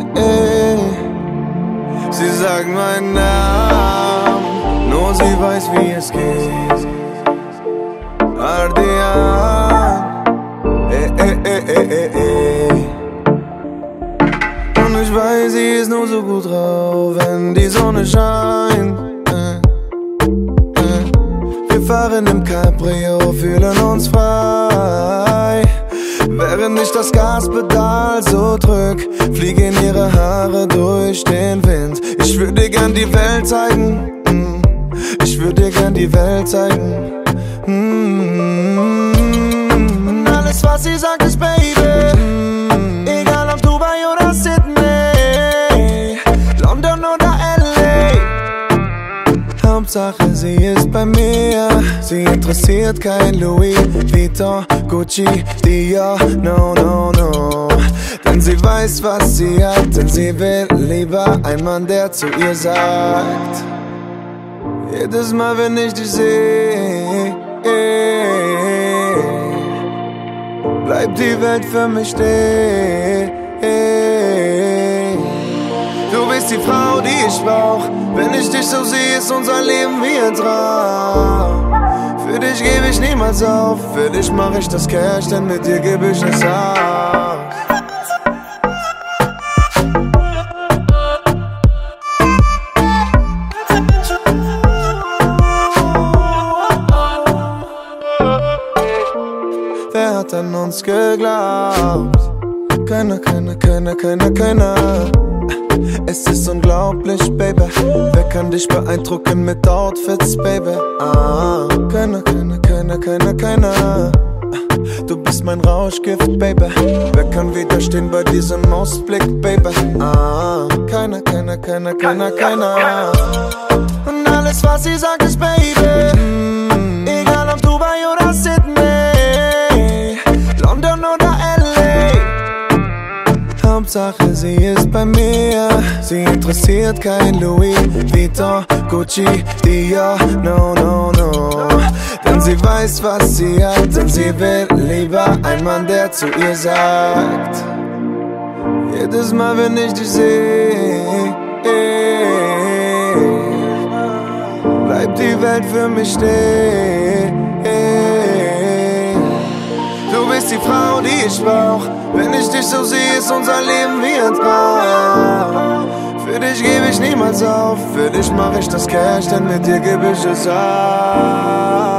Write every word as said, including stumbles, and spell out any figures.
Sie sagt meinen Namen, nur sie weiß, wie es geht. Ardian, eh, eh, eh, eh, eh, eh. Und ich weiß, sie ist nur so gut drauf, wenn die Sonne scheint. äh, äh. Wir fahren im Cabrio, fühlen uns frei, während ich das Gaspedal so drück, fliegen ihre Haare durch den Wind. Ich würde dir gern die Welt zeigen, mm. Ich würde dir gern die Welt zeigen, mm. Und alles was sie sagt ist Baby, mm. Egal ob Dubai oder Sydney, London oder L A, Hauptsache sie ist bei mir. Sie interessiert kein Louis Vuitton, Gucci, Dior, no, no, no. Denn sie weiß, was sie hat, denn sie will lieber einen Mann, der zu ihr sagt: jedes Mal, wenn ich dich sehe, bleibt die Welt für mich stehen. Du bist die Frau, die ich brauch. Wenn ich dich so sehe, ist unser Leben wie ein Traum. Für dich gebe ich niemals auf, für dich mach ich das Cash, denn mit dir gebe ich es aus. Wer hat an uns geglaubt? Keiner, keiner, keiner, keiner, keiner. Es ist unglaublich, Baby. Wer kann dich beeindrucken mit Outfits, Baby? Ah, keiner, keiner, keiner, keiner, keiner. Du bist mein Rauschgift, Baby. Wer kann widerstehen bei diesem Ausblick, Baby? Ah, keiner, keiner, keiner, keiner, keiner. Und alles was sie sagt ist Baby, mm. Egal ob Dubai oder Sydney, London oder L A, Hauptsache sie ist bei mir. Sie interessiert kein Louis Vuitton, Gucci, Dior, no, no, no. Denn sie weiß, was sie hat, denn sie will lieber einen Mann, der zu ihr sagt: jedes Mal, wenn ich dich sehe, bleibt die Welt für mich stehen. Du bist die Frau, die ich brauch. Wenn ich dich so sehe, ist unser Leben wie ein Traum. Für dich gebe ich niemals auf, für dich mach ich das Cash, denn mit dir gebe ich es aus.